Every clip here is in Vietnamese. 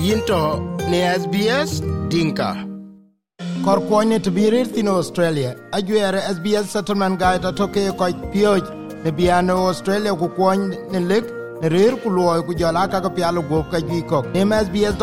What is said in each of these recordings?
Yinto ne SBS Dinka. Korkwonye tibirir thino Australia. Ajuere SBS Settlement Guide atoke koi pioj ne biano Australia kukwony ne lik ne rir kuluoy kujala kaka pialo gop kajwikok. Name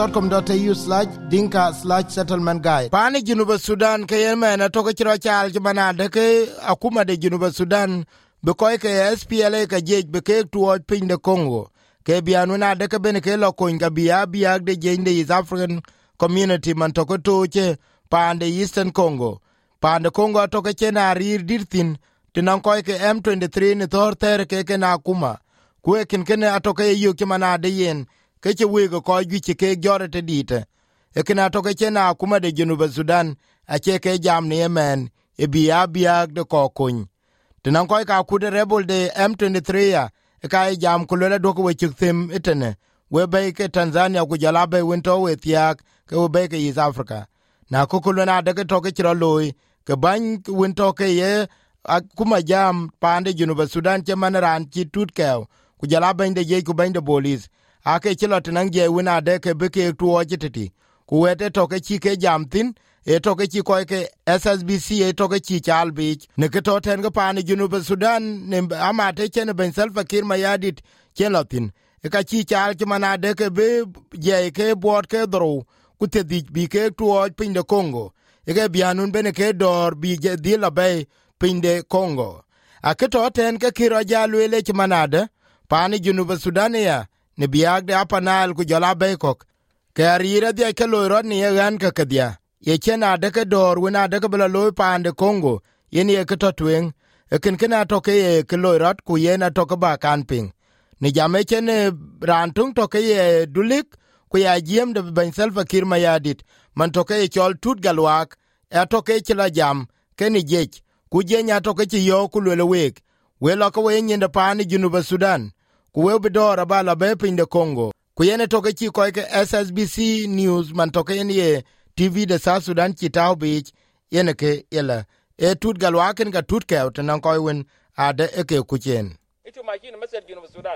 sbs.com.au/dinka/settlement guide. Pani Junuba Sudan kayemena toke chiro chal jimanade ke akuma de Junuba Sudan bekoy ke SPLA ka jej beke tuoj piny de Congo. Ke bianu na de ke bene ke lo koin ka biag de jende East African Community man toko toche pande Eastern Congo. Pande Congo toke chena rir dirthin tinan koy ke M23 ni thorter ke na kuma. Kwe kin atoke yu ke manade yen ke che wego koy gichi ke jorete dite. Ekena toke chena kuma de Junuba Sudan ache ke jam ni yemen e biag de kokony. Tinan koy ka kude rebel de M23 ya kai jam kulele doko we chukthim itene we bay ke Tanzania ku jalabe winto we tiak ke we bay ke East Africa na kokulu na de ke toke chiro loy ke ban winto ke ye akuma jam pande Junuba Sudan che manran chi tutkel ku jalabe de je ku bande bolis ake chilo tinan je wina de ke beke tuo jititi ku wete toke chi ke jam tin e toke chi ko ke SSBC e toke chi chalbich ne ke to ten ga pani Junuba Sudan ne amate chen ben Salva Kiir Mayadit chelotin e ka chi chal ki manade ke be je ke bot ke dro ku te bi ke tuo pin de Congo e ke bianun bene ke dor bi je di la be pin de Congo a ke to ten ke kiro jalwele ki manade pani Junuba Sudan ya ne biag de apanal ku jala be kok ke arira de ke loirot ni yan ka kedia ye chena de ke dor wina de ke bela loy pande Congo yen ye ke totwen e ken atoke ye ke loirot ku yena toke ba kanping ni jame chene rantung toke ye dulik ku ya jiem de ben Salva Kiir Mayadit man toke ye chol tut galwak e atoke chila jam ke ni jech ku jenya toke chi yo ku lele wek we lo ko we nyinde pani Junuba Sudan ku we bidora ba la be pinde Congo ku yene toke chi ko ke SSBC News man toke ye TV de South Sudan chitao bich yene ke yela e tut galwaken ga tut ke tanan koy wen ade eke kuchen ito makini masal Junuba Sudan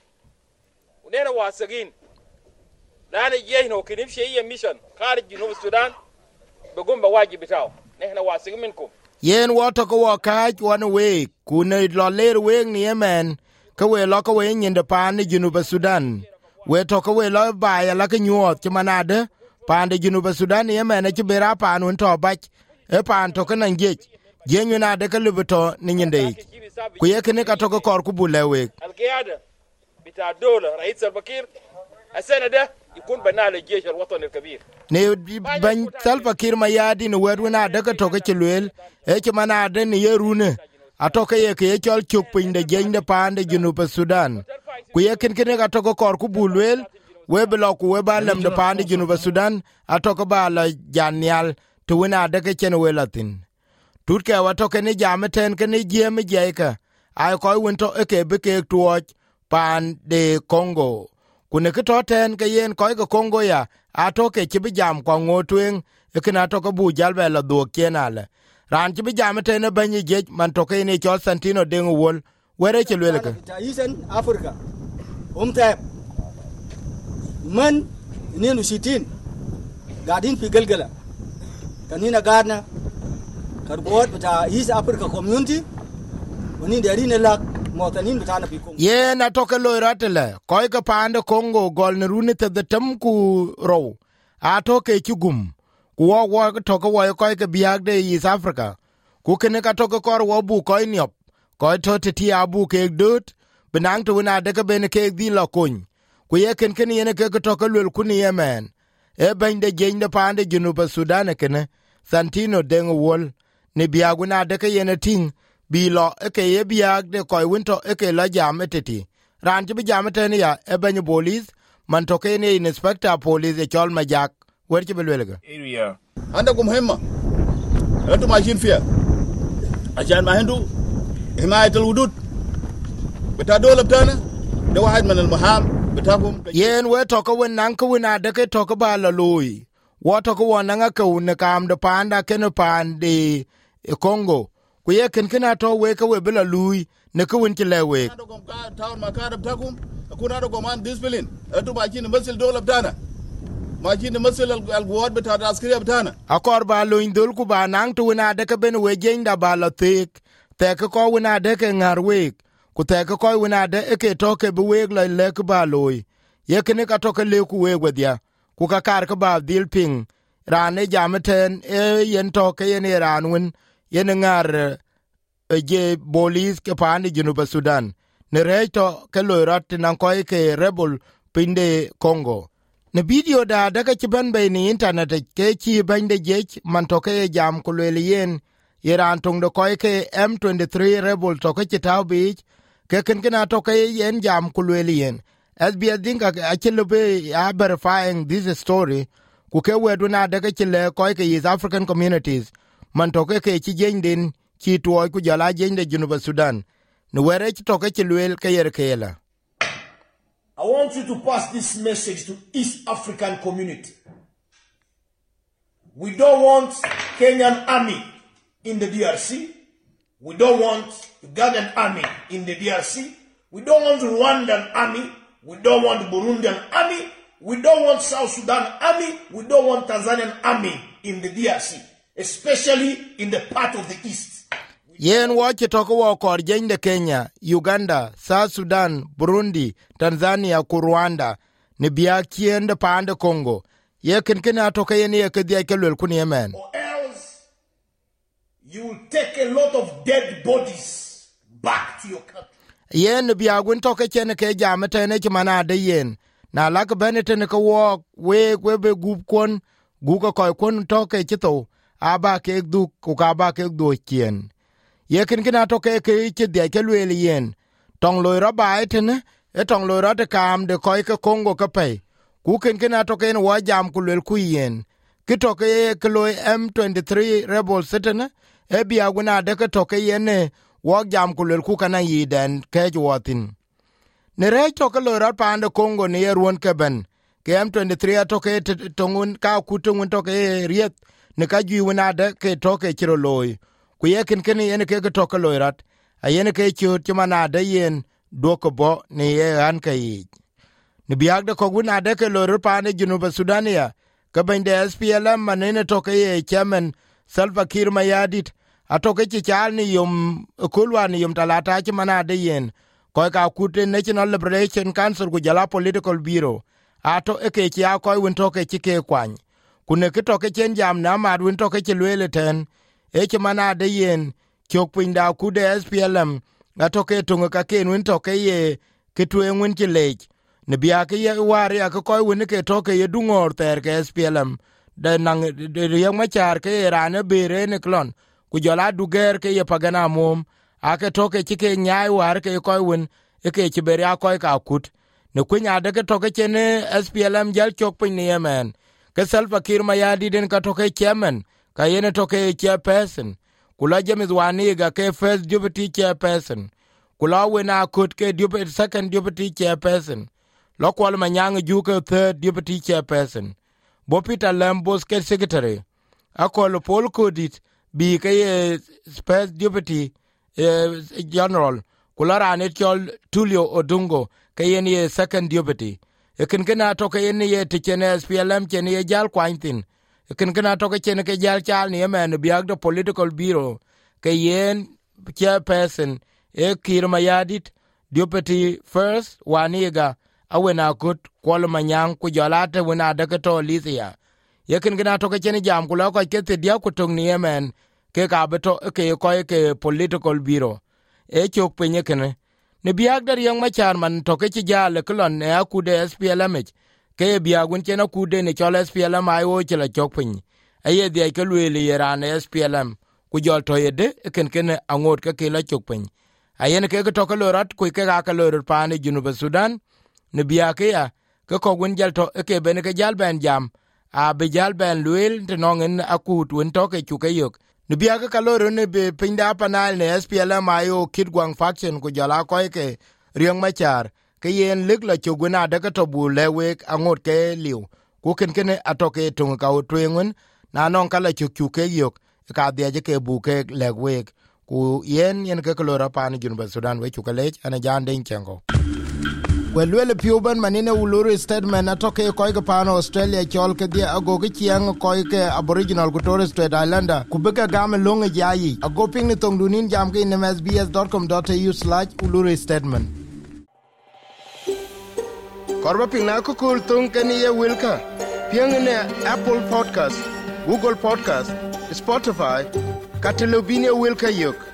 unena wasagin lana yehno kinif shey mission kharij Junuba Sudan begum ba wajibi taw nehna wasagin minkum yen wato ko wakaj wan we kune lo ler we ni yemen ka we lo ko we nyinde pan Junuba Sudan we to ko we lo ba ya la ke nyuot manade pande Junuba Sudan yemen e chibera pan un to bach e pan to kana ngej jenyu na de ka lubuto ni nyinde ku yekene ka to ko kor ku bulewe alqiyada bita dola rais Salva Kiir asana da يكون بناء للجيش الوطني الكبير ne ban Salva Kiir Mayadi ne weduna de ka to ka chilwel e chimana de ni yerune atoke ye ke chol chupin de jende pande Junuba Sudan ku yeken ka to ko kor ku bulwel we belo ku we balem de pande Junuba Sudan atoko bala janial to wina de ke chen welatin tutke watoke ni jameten ke ni jeme jeka ay ko winto e ke be ke tuoj pan de Congo kune ke toten ke yen ko ke Congo ya atoke chibi jam kwa ngotwen e kina to bu jalbe la do kenale ran chibi jameten e banyi jej man to ke ni chol Santino Dengo wol were ke lweleke Eastern Africa umtap man ninu sitin gadin fi galgala kanina garna karbot bata East Africa Community wani dari ne lak motanin bata na fi Congo ye na toke loiratele koy ka pande Congo gol ne rune te the tamku ro atoke chugum ku wo toke wo koy ka biag de East Africa ku kene ka toke kor wo bu koy niop koy to ti abu ke dot benang to na de ka ben ke di la kun ku ye ken yene ke to ka lul kun yemen e bende jende pande Junuba Sudan kene Santino Dengo wol ne biaguna de ka yene ting bi lo e ke ye biag de koy winto e ke la jam eteti ran ti jam ten ya e ben bolis man to ke ne inspector police e chol majak wer ti belwelga area anda ko muhimma antu machine fia ajan ma hindu himayat alwudud bita dole btana da wahid min almaham bitakum yen we to ko wen nan ko wina de ke to ko ba la loy wo to ko wona nga ko ne kam de panda ken pande e Congo ku ye ken to we ka we bela lui ne ko win ti lewe town makada bitakum kuna do man discipline antu machine masil dole btana ma jinde masel al gwad beta da askriya betana akor ba lo indul ku ba nang tu na de ka ben we jenda ba la tik te ko wina de ke ngar we ku te ko wina de ke to ke bu we la le ku ba lo ye ke ne ka to ke le ku we gwadia ku ka kar ka ba dil ping rane jamten yen to ke yen ran win yen ngar je bolis ke pani Junuba Sudan ne reto ke lo rat nan ko ke rebel pinde Congo ne video da daga ci ban be ni internet ke ci bande je man to ke jam ku le yen Iran tung de ko ke M23 rebel to ke taw bi ke ken kana to ke yen jam ku le yen SBS dinga actually be verifying this story ku ke wedu na daga ci le ko ke East African communities man to ke ci jendin ci to ku jala jende Junuba Sudan no were ci to ke ci le ke yer ke la. I want you to pass this message to East African community. We don't want Kenyan army in the DRC. We don't want Ugandan army in the DRC. We don't want Rwandan army. We don't want Burundian army. We don't want South Sudan army. We don't want Tanzanian army in the DRC, especially in the part of the East. Yen wache toko wa kor jende Kenya, Uganda, South Sudan, Burundi, Tanzania, ku Rwanda, ni biya kiende pande Congo. Ye kenkene toka yen ye kedia kelwel kuni yemen. Or else, you will take a lot of dead bodies back to your country. Yen ni biya gwen toka chene ke jamete ne chimana ade yen. Na laka benete ne ka wak webe gup kon, guka koi kon toke chito, aba kek duk, kukaba kek do chien. Ye kenkene toka ke chidia kelwel yen. Tong loira ba etene, tong loira te kam de koi ke Congo ke pay. Ku kenkene toka yen wajam kulwel kuyen. Kitoke ye kloy M23 rebel setene, biya gwen de ke toke yene wajam kulwel kukana yiden kej watin. Ne rej toke loirat pande Congo ni ye ruon keben, ke M23 toke tongun ka kutungun toke riet, ne ka jui winade ke toke chiro loy. Ku ye kenkene yene ke toke loirat, a yene ke chut chumanade yen doko bo ni ye an ka yij. Ni biagde kogwinade ke loirat pande Junuba Sudania, ke bende SPLM manene toke ye chairman Salva Kiir Mayardit, a toke chichal ni yum kulwa ni yum talata chumanade yen, koi ka kute National Liberation Council ku jala Political Bureau ato eke chia koi win toke chike kwany kune ke toke chen jam na mad win toke chilwele ten eche mana de yen chok pinda kude SPLM atoke tunga ka ken win toke ye ketwe win chilech ne bia ke ye wari ak koi win ke toke ye dungor ter ke SPLM de nang de yang machar ke rane bere ne klon ku jala duger ke ye pagana mom ake toke chike nyai war ke koy win eke chiberia koy ka kut ne kunya de ke toke chene SPLM jal chok pin ne yemen ke Salva Kiir Mayardit den ka toke chairman ka yene toke chairperson kula James Waniga ke first deputy chairperson kula wena kut ke deputy second deputy chairperson lokwal manyang ju ke third deputy chairperson Bo Peter Lambos ke secretary akol Paul Kodit bi ke first deputy general kulara ne chol Tulio Odungo ke yen ye second deputy ekin kana to ke yen ye tichene SPLM chen ye jal kwantin ekin kana to ke chen ke jal chal ni men biag the Political Bureau ke yen chairperson Kiir Mayardit deputy first Waniga awena kut kwal manyang ku jalate wena de ke to Lisia yekin kana to ke chen jam kula ko ke te dia ku tung ni men ke ka beto ke ko ke Political Bureau chok penye kene ne biag dar yang machar man to ke jale klon ne akude SPLM ke biagun chena kude ne chol SPLM ayo chela chok penye aye dia ke lwele yeran SPLM ku jol to yede ken angot ke la chok penye aye ne ke to ke lorat ku ke ka lorat pane Junuba Sudan ne biake ya ke ko gun jal to ke ben ke jal ben jam a be jal ben lwel te nongen akut won to ke chuke yok ne biaga kaloro ne be pinda panal ne SPLM ayo Kitgwang faction ku jala ko ke riang machar ke yen ligla chuguna de ka tobu lewek angot ke liu ku ken atoke tung ka utwengun na non kala chuke yok ka dia je ke buke legwek ku yen ke kaloro pan Junuba Sudan we chukalech ana jande chengo Well, Puban Manina Uluru statement atoke koike pano Australia chol ke dia ago ke chiang koike Aboriginal Torres Strait Islander kubeka game longe jayi ago ping ni tong dunin jam ke nmsbs.com.au/Uluru statement. Korba ping na ko kul tung ke ni wilka piang ne Apple Podcast, Google Podcast, Spotify, Catalunya wilka yok.